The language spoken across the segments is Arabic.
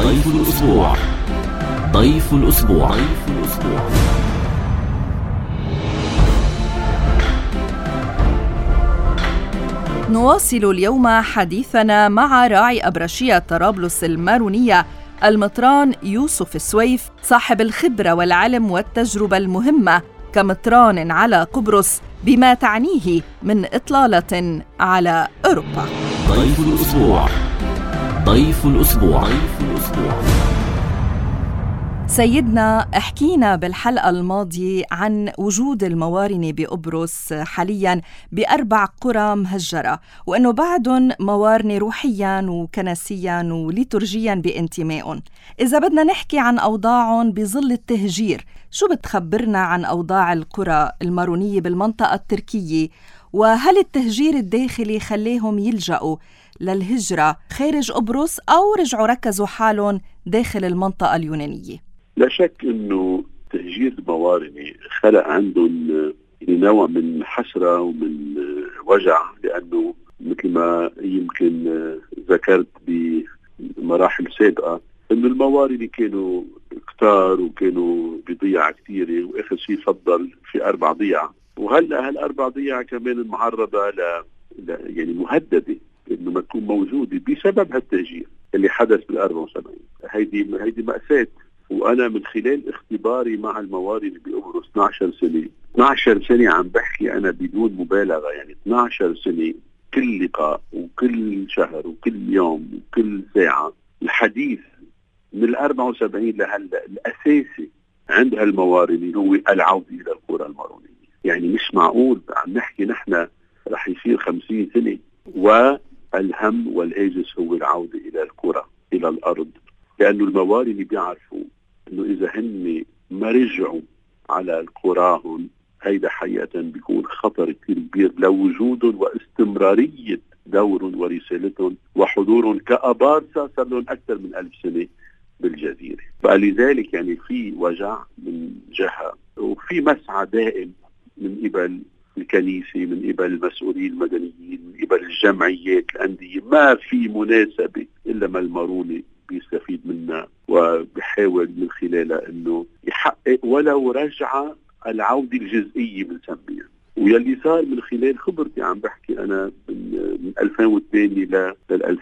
ضيف الأسبوع. ضيف الأسبوع. نواصل اليوم حديثنا مع راعي أبرشية طرابلس المارونية المطران يوسف السويف، صاحب الخبرة والعلم والتجربة المهمة كمطران على قبرص بما تعنيه من إطلالة على أوروبا. ضيف الأسبوع. سيدنا، احكينا بالحلقة الماضية عن وجود الموارنة بقبرص حالياً ب4 قرى مهجرة، وأنه بعدهم موارنة روحياً وكنسياً وليتورجياً بانتمائهم. إذا بدنا نحكي عن أوضاعهم بظل التهجير، شو بتخبرنا عن أوضاع القرى المارونية بالمنطقة التركية؟ وهل التهجير الداخلي خليهم يلجأوا للهجرة خارج قبرص أو رجعوا ركزوا حالهم داخل المنطقة اليونانية؟ لا شك أنه تهجير الموارنة خلق عندهم نوع من حسرة ومن وجع، لأنه مثل ما يمكن ذكرت بمراحل سابقة أنه الموارنة كانوا كتار وكانوا بضيعة كثيرة، وآخر شيء فضل في 4 ضيعة، وهلأ هال4 ضيعة كمان معرضة يعني مهددة إنه ما تكون موجودة بسبب هالتهجير اللي حدث بال74. هيدي مأساة. وأنا من خلال اختباري مع الموارد بقبرص 12 سنة عم بحكي أنا بدون مبالغة، يعني 12 سنة كل لقاء وكل شهر وكل يوم وكل ساعة الحديث من 74 لهلا الأساسي عند هالموارد هو العودة إلى القرى المارونية. يعني مش معقول عم نحكي نحن رح يصير 50 سنة والهم والهاجس هو العودة إلى القرى إلى الأرض، لأنه الموارد بيعرفوا إنه إذا هن ما رجعوا على قراهم هيدا حقيقة بيكون خطر كتير كبير لوجودهم واستمرارية دورهم ورسالتهم وحضورهم كأبارسة صار لهم أكثر من 1000 سنة بالجزيرة. فلذلك يعني في وجع من جهة، وفي مسعى دائم من قبل الكنيسة، من قبل المسؤولين المدنيين، من قبل الجمعيات الأندية. ما في مناسبة إلا ما المارونة بيستفيد منها وبيحاول من خلالها انه يحقق ولو رجعة العودة الجزئية بنسميها. ويلي صار من خلال خبرتي عم بحكي انا من 2002 لل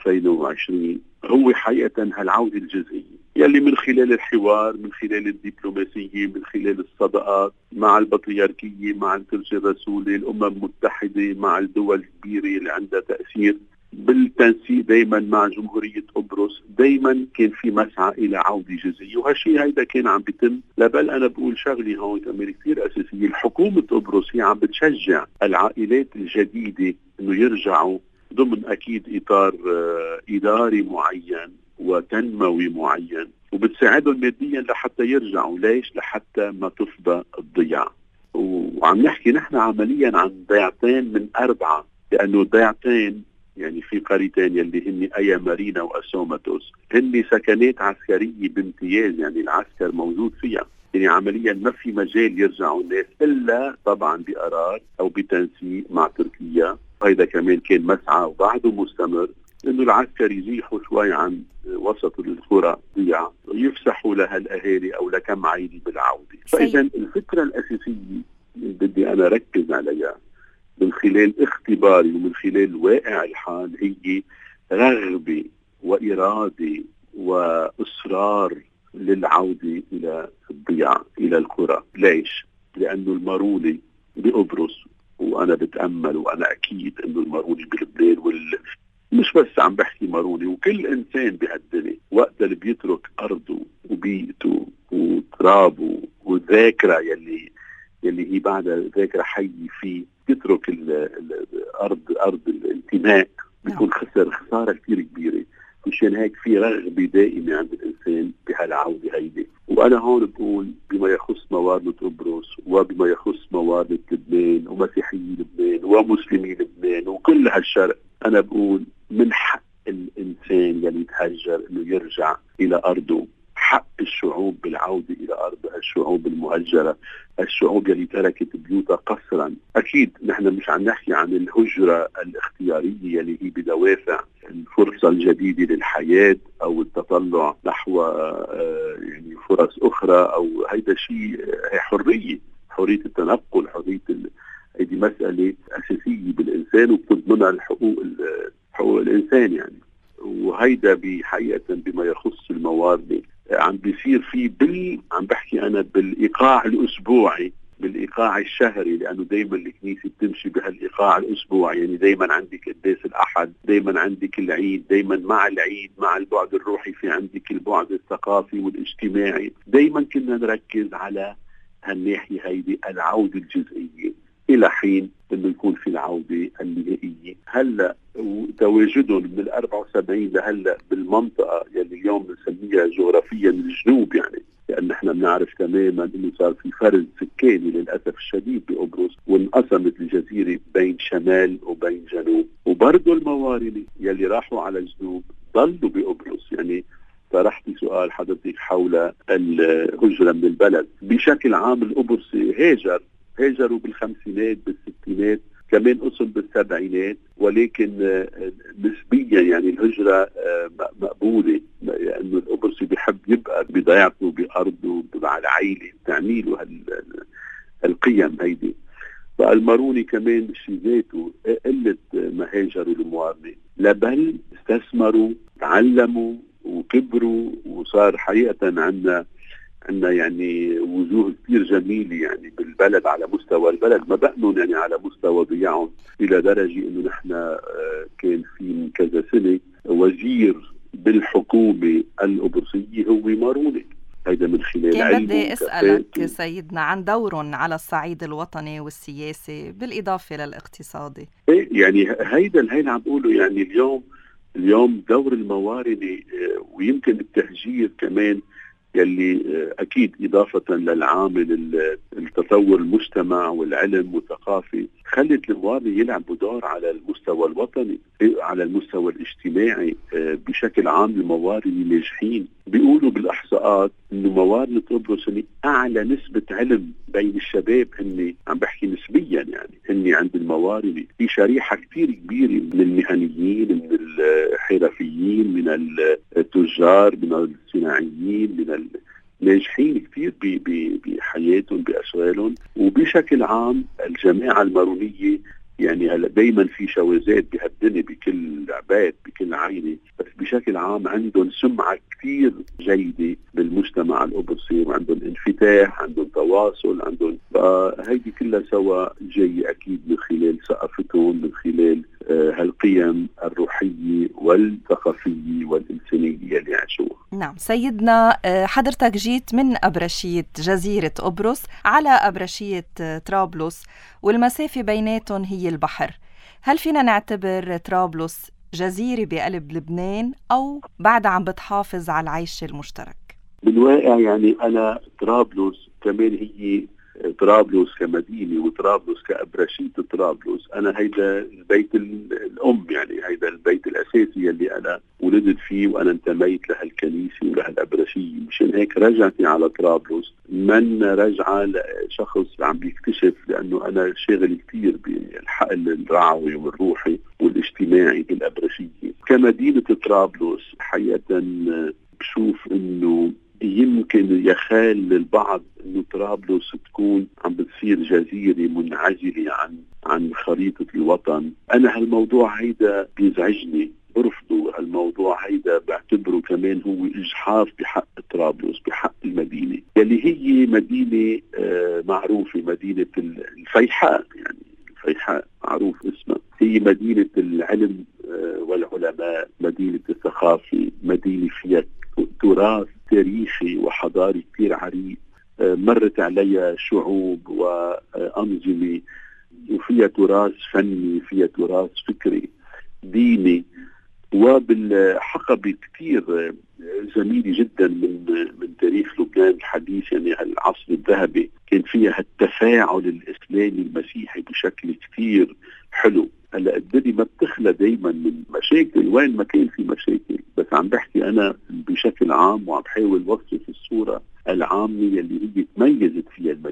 2020 هو حقيقة هالعودة الجزئية، يلي من خلال الحوار، من خلال الدبلوماسية، من خلال الصداقات مع البطريركية، مع الكرسي الرسولي، الأمم المتحدة، مع الدول الكبيرة اللي عندها تأثير، بالتنسيق دايما مع جمهورية قبرص. دايما كان في مسعى إلى عودة جزئية، وهالشيء هيدا كان عم بيتم. لبل أنا بقول شغلي هون كمان كثير أساسية، الحكومة قبرص هي عم بتشجع العائلات الجديدة إنه يرجعوا ضمن أكيد إطار إداري معين وتنموي معين، وبتساعدهم ماديا لحتى يرجعوا. ليش؟ لحتى ما تفضى الضياع. وعم نحكي نحن عمليا عن ضيعتين من 4، لأنه ضيعتين يعني في قريتين يلي هن أيا مارينا وأسوماتوس هن سكنات عسكرية بامتياز، يعني العسكر موجود فيها. يعني عمليا ما في مجال يرجعوا الناس إلا طبعا بقرار أو بتنسيق مع تركيا. هذا كمان كان مسعى وبعده مستمر إنه العسكر يزيحوا شوي عن وسط القرى ضيعة ويفسحوا لها الأهالي أو لكم عائلة بالعودة. فإذا الفكرة الأساسية بدي أنا ركز عليها من خلال اختباري ومن خلال واقع الحال هي رغبة وإرادة وإصرار للعودة إلى الضياع إلى القرى. ليش؟ لأنه المارونة بقبرص، وأنا بتأمل وأنا أكيد أنه المارونة بلبنان مش بس عم بحكي مارونة، وكل إنسان بهالدنيا وقت اللي بيترك أرضه وبيئته وترابه والذاكرة يلي هي بعد ذاكرة حي فيه، يترك أرض الانتماء، بيكون خسارة كتير كبيرة. مشان هيك في رغبة دائمة عند الإنسان بهالعودة هيدي. وأنا هون بقول بما يخص موارنة قبرص وبما يخص موارنة لبنان ومسيحيي لبنان ومسلمي لبنان وكل هالشرق، أنا بقول من حق الإنسان يلي يتهجر إنه يرجع إلى أرضه. حق الشعوب بالعودة إلى أرضها، الشعوب المهجرة، الشعوب يلي تركت بيوتها قسرا. أكيد نحن مش عم نحكي عن الهجرة الاختيارية يلي هي بدوافع الفرصة الجديدة للحياة أو التطلع نحو يعني فرص أخرى، أو هيدا شيء حرية التنقل، هذه مسألة أساسية بالإنسان وبتضمنها حقوق الإنسان يعني. وهيدا بحقيقة بما يخص الموارد عم بيصير فيه عم بحكي أنا بالإيقاع الأسبوعي، بالإيقاع الشهري، لأنه دايما الكنيسة بتمشي بهالإيقاع الأسبوعي. يعني دايما عندك قداس الأحد، دايما عندك العيد، دايما مع العيد مع البعد الروحي في عندك البعد الثقافي والاجتماعي. دايما كنا نركز على هالناحية هيدي، العودة الجزئية إلى حين أنه يكون في العودة النهائية. هلأ تواجدهم من 74 لهلأ بالمنطقة يلي اليوم بنسميها جغرافيا الجنوب، يعني لأن احنا بنعرف تماما أنه صار في فرز سكاني للأسف الشديد بقبرص، وانقسمت الجزيرة بين شمال وبين جنوب. وبرضو الموارنة يلي راحوا على الجنوب ضلوا بقبرص. يعني طرحتي سؤال حضرتك حول الهجرة من البلد. بشكل عام القبرصي هاجروا بالخمسينات بالستينات، كمان قسم بالسبعينات، ولكن نسبيا يعني الهجرة مقبولة، لأنه القبرصي بيحب يبقى بضيعته بأرضه مع العائلة تعميله القيم هيدي. فالماروني كمان شي ذاته قلة ما هاجروا الموارنة، بل استثمروا، تعلموا وكبروا، وصار حقيقة عندنا يعني وجوه كثير جميلة يعني بالبلد، على مستوى البلد ما بقنن يعني على مستوى ضياعهم، إلى درجة إنه نحن كان في من كذا سنة وزير بالحكومة القبرصية هو ماروني. هيدا من خلال كان بدي أسألك سيدنا عن دورهم على الصعيد الوطني والسياسي بالإضافة للاقتصادي. يعني هيدا عم بقوله. يعني اليوم دور الموارنة ويمكن التهجير كمان، يلي أكيد إضافة للعامل التطور المجتمع والعلم والثقافي، خلت الموارنة يلعبوا دور على المستوى الوطني، على المستوى الاجتماعي بشكل عام. الموارنة ناجحين، بيقولوا بالإحصاءات إنه موارنة قبرص أعلى نسبة علم بين الشباب، هن عم بحكي نسبيا يعني هن عند الموارنة. في شريحة كتير كبيرة من المهنيين، من الحرفيين، من التجار، من الصناعيين، من ناجحين كثير بحياتهم بأشغالهم. وبشكل عام الجماعة المارونية يعني هلا دايما في شواذات بهالدنيا بكل عباد بكل عائلة، بس بشكل عام عندهم سمعة كثير جيدة بالمجتمع القبرصي، وعندهم انفتاح، عندهم تواصل، عندهم هيدي كلها سوا جاي أكيد من خلال ثقافتهم، من خلال هالقيم الروحية والثقافية والإنسانية اللي عاشوها. نعم سيدنا، حضرتك جيت من أبرشية جزيرة قبرص على أبرشية طرابلس، والمسافة بيناتهم هي البحر. هل فينا نعتبر طرابلس جزيرة بقلب لبنان أو بعد عم بتحافظ على العيش المشترك؟ بالواقع يعني أنا طرابلس كمان هي طرابلس كمدينة وطرابلس كأبرشية طرابلس، أنا هيدا البيت الأم، يعني هيدا البيت الأساسي اللي أنا ولدت فيه وأنا انتميت لهالكنيسة ولهالأبرشية. مشان هيك رجعتي على طرابلس من رجعة لشخص عم بيكتشف، لأنه أنا شاغل كتير بالحقل الرعوي والروحي والاجتماعي بالأبرشية. كمدينة طرابلس حقيقة بشوف إنه يمكن يخال للبعض انه طرابلس تكون عم بتصير جزيرة منعزلة عن خريطة الوطن. انا هالموضوع هيدا بيزعجني، برفضه هالموضوع هيدا، بعتبره كمان هو اجحاف بحق طرابلس، بحق المدينة يلي هي مدينة معروفة، مدينة الفيحاء. يعني الفيحاء معروف اسمها، هي مدينة العلم والعلماء، مدينة الثقافة، مدينة فيها تراث تاريخي وحضاري كثير عريق، مرت عليها شعوب وأنظمة، وفيها تراث فني، فيها تراث فكري ديني، وبالحقبة كثير جميلة جدا من تاريخ لبنان الحديث. يعني العصر الذهبي كان فيها التفاعل الإسلامي المسيحي بشكل كثير حلو. هلا الدنيا ما بتخلى دايما من مشاكل، وين ما كان في مشاكل، بس عم بحكي انا بشكل عام وعم بحاول وصف الصوره العامه اللي هي تميزت فيها المدينه.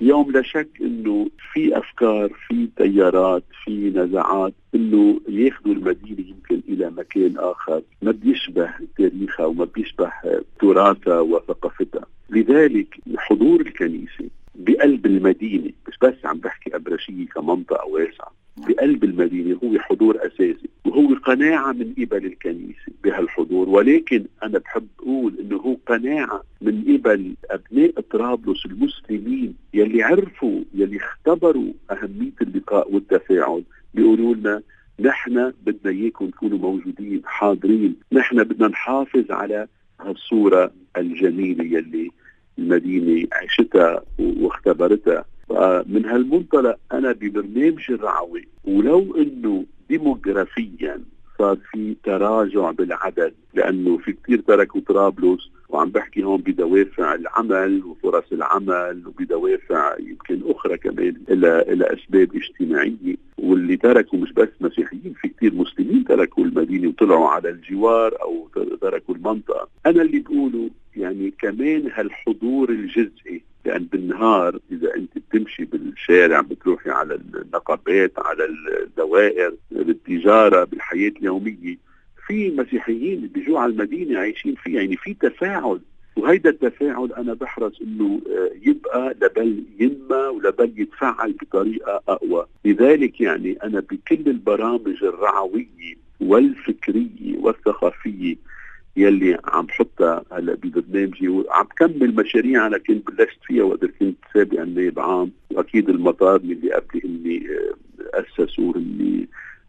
اليوم لا شك انه في افكار، في تيارات، في نزاعات انه ياخذوا المدينه يمكن الى مكان اخر ما بيشبه تاريخها وما بيشبه تراثها وثقافتها. لذلك حضور الكنيسه بقلب المدينه، مش بس عم بحكي ابرشيه كمنطقه واسعه، بقلب المدينه هو حضور اساسي، وهو قناعه من قبل الكنيسه بهالحضور. ولكن انا بحب اقول انه هو قناعه من قبل ابناء طرابلس المسلمين يلي عرفوا، يلي اختبروا اهميه اللقاء والتفاعل، بيقولوا لنا نحن بدنا اياكم تكونوا موجودين حاضرين، نحن بدنا نحافظ على هالصوره الجميله يلي المدينه عشتها واختبرتها. من هالمنطلق أنا ببرنامج الرعوي، ولو أنه ديموغرافيا صار في تراجع بالعدد لأنه في كتير تركوا طرابلس، وعم بحكي هون بدوافع العمل وفرص العمل وبدوافع يمكن أخرى كمان إلى أسباب اجتماعية، واللي تركوا مش بس مسيحيين، في كتير مسلمين تركوا المدينة وطلعوا على الجوار أو تركوا المنطقة. أنا اللي بقوله يعني كمان هالحضور الجزئي، لأن بالنهار إذا أنت بتمشي بالشارع بتروحي على النقابات، على الدوائر، بالتجارة، بالحياة اليومية، في مسيحيين بيجوا على المدينة عايشين فيها، يعني في تفاعل. وهيدا التفاعل أنا بحرص إنه يبقى لبل ينمى ولبل يتفاعل بطريقة أقوى. لذلك يعني أنا بكل البرامج الرعوية والفكرية والثقافية يلي عم حطها هلا ببرنامجي، وعم كمل مشاريع انا كنت بلشت فيها وقت كنت سابقا نائب عام، واكيد المطار اللي قبلي اللي اسسوا اللي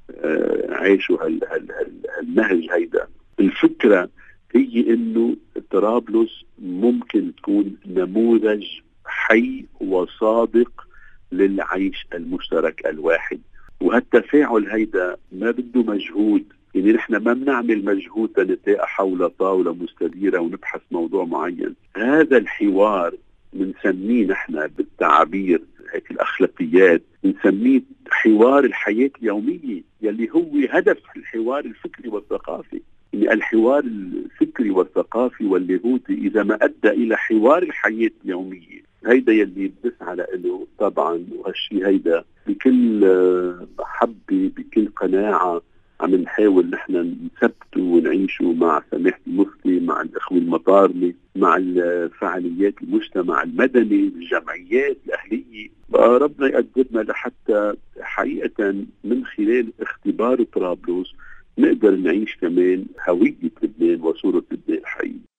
عاشوا هالنهج. هيدا الفكره هي انه طرابلس ممكن تكون نموذج حي وصادق للعيش المشترك الواحد، وهالتفاعل هيدا ما بده مجهود. يعني نحن ما بنعمل مجهود لنتلاقى حول طاولة مستديرة ونبحث موضوع معين. هذا الحوار بنسميه نحن بالتعبير هيك الأخلاقيات، بنسميه حوار الحياة اليومية يلي هو هدف الحوار الفكري والثقافي. يعني الحوار الفكري والثقافي واللاهوتي إذا ما أدى إلى حوار الحياة اليومية، هيدا يلي بنسعى له طبعا. وهالشي هيدا بكل محبة بكل قناعة عم نحاول نحن نثبته ونعيشه مع سماحة المفتي، مع الإخوة المطارمة، مع فعاليات المجتمع المدني، الجمعيات الأهلية. ربنا يقدرنا لحتى حقيقة من خلال اختبار طرابلس نقدر نعيش كمان هوية لبنان وصورة لبنان الحقيقية.